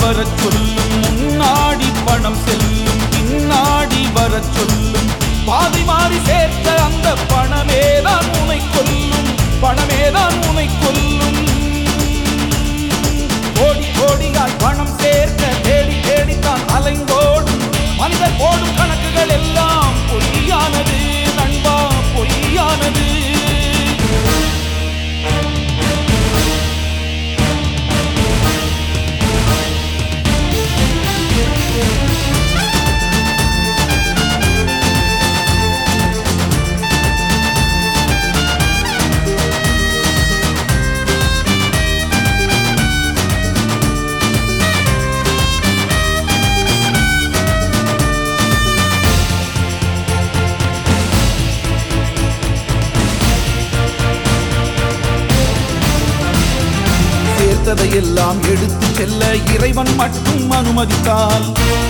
வரச் சொல்லும், முன்னாடி பணம் செல்லும், பின்னாடி வரச் சொல்லும். பாதி மாறி சேர்த்த அந்த பணமேதான் உனை கொல்லும், பணமேதான் உனை கொல்லும். கோடி கோடியாய் பணம் சேர்க்க தேடி தேடித்தான் அலைந்தோடும் மனிதர் போடும் கணக்குகள் எல்லாம் பொய்யானது நண்பா, பொய்யானது. சேர்த்ததையெல்லாம் எடுத்து செல்ல இறைவன் மட்டும் அனுமதித்தால்,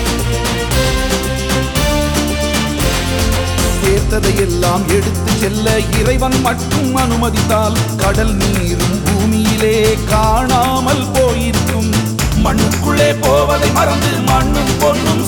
சேர்த்ததையெல்லாம் எடுத்து செல்ல இறைவன் மட்டும் அனுமதித்தால், கடல் நீரும் பூமியிலே காணாமல் போயிருக்கும். மண்ணுக்குள்ளே போவதை மறந்து மண்ணும் பொன்னும்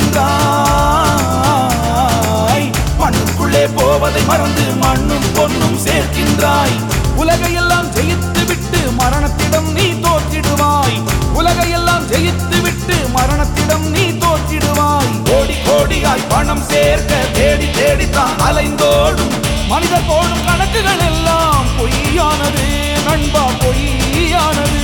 சேர்க்கின்றாய், மண்ணுக்குள்ளே போவதை மறந்து மண்ணும் பொன்னும் சேர்க்கின்றாய். உலகையெல்லாம் ஜெயித்து விட்டு மரணத்திடம் நீ தோற்றிடுவாய், உலகையெல்லாம் ஜெயித்து விட்டு மரணத்திடம் நீ தோற்றிடுவாய். கோடி கோடியாய் பணம் சேர்க்க தேடி தேடித்தான் அலைந்தோடும் மனிதர் போடும் கணக்குகள் எல்லாம் பொய்யானது நண்பா, பொய்யானது.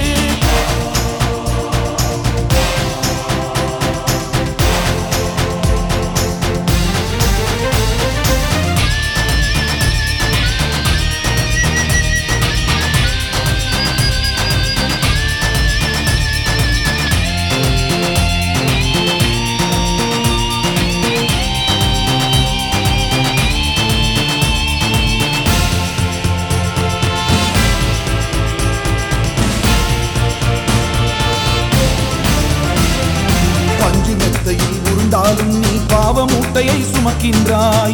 உருண்டாலும் நீ பாவ மூட்டையை சுமக்கின்றாய்,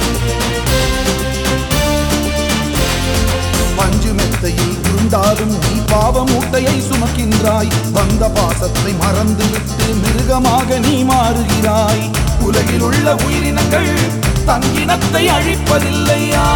பஞ்சு மெத்தையில் உருண்டாலும் நீ பாவ மூட்டையை சுமக்கின்றாய். வந்த பாசத்தை மறந்துவிட்டு மிருகமாக நீ மாறுகிறாய். உலகில் உள்ள உயிரினங்கள் தங்கினத்தை அழிப்பதில்லையா,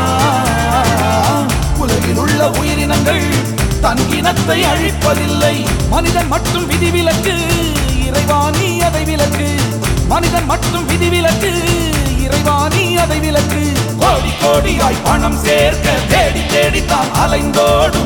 உலகில் உள்ள உயிரினங்கள் தங்கினத்தை அழிப்பதில்லை. மனிதன் மட்டும் விதிவிலக்கு, இறைவாணி அதை விலக்கு, மனிதன் மட்டும் விதிவிலக்கு, இறைவாணி அதை விலக்கு. கோடி கோடியாய் பணம் சேர்க்க தேடி தேடித்தான் அலைந்தோடும்,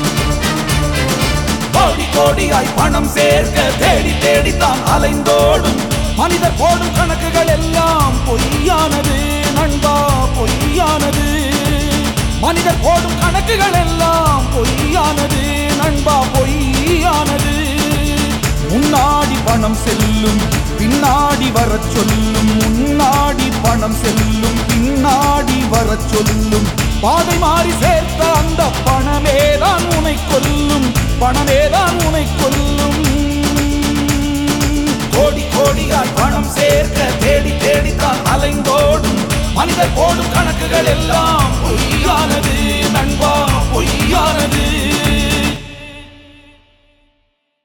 கோடி கோடியாய் பணம் சேர்க்க தேடி தேடித்தான் அலைந்தோடும் மனிதர் போடும் கணக்குகள் எல்லாம் பொய்யானது நண்பா, பொய்யானது. மனிதர் போடும் கணக்குகள் எல்லாம் பொய்யானது நண்பா, பொய்யானது. முன்னாடி பணம் செல்லும், பின்னாடி வரச் சொல்லும், முன்னாடி பணம் செல்லும், பின்னாடி வரச் சொல்லும். பாதை மாறி சேர்த்த அந்த பணமேதான் உனை கொல்லும், பணமேதான் உனை கொல்லும். கோடி கோடியாய்